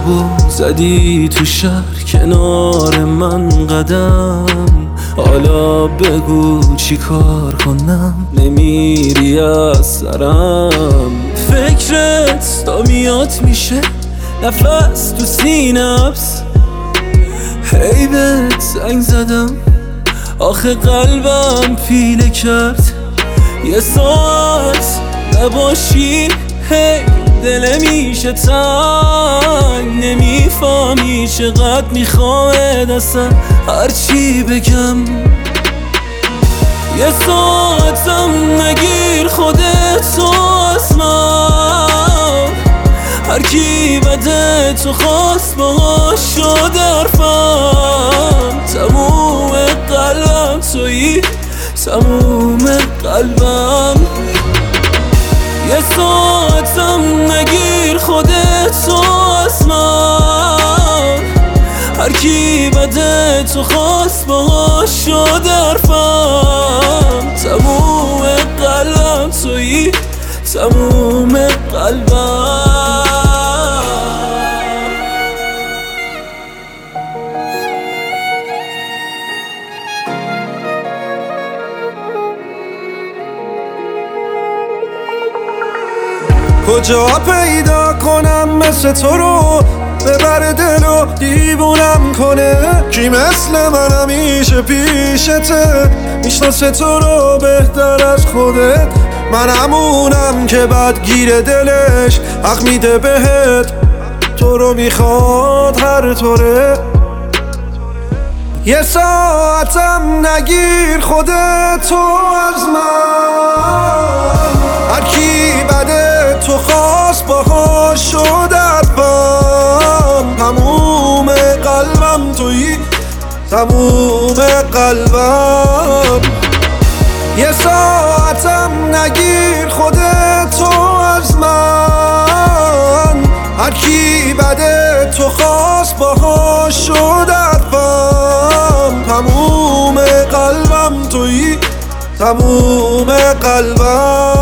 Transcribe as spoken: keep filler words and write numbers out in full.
و زدی تو شهر کنار من قدم. حالا بگو چی کار کنم، نمیری از سرم. فکرت تا میاد میشه نفس تو سینه حبس. هی بهت زنگ زدم آخه قلبم پیله کرد. یه ساعت نباشی هی دل میشه تنگ. نمیفهمی چقدر میخوام اصلا هرچی بگم. یه ساعتم نگیر خودتو از من. هر کی بده تو خواست باهاش شد حرفم. تموم قلبم تویی، تموم قلبم. یه ساعتم نگیر خودتو از من. هر کی بده تو خواست باهاش شد حرفم. تموم قلبم تویی، تموم قلبم. کجا پیدا کنم مثل تو رو ببر دل و دیوونم کنه؟ کی مثل من همیشه پیشته میشناسه تو رو بهتر از خودت؟ من همونم که بد گیر دلش حق میده بهت، تو رو میخواد هر طوره. یه ساعتم نگیر خودتو از من. هر کی بده تو خواست باهاش شد حرفم. تموم قلبم تویی، تموم قلبم. یه ساعتم نگیر خودتو از من. هر کی بده تو خواست باهاش شد حرفم. تموم قلبم تویی، تموم قلبم.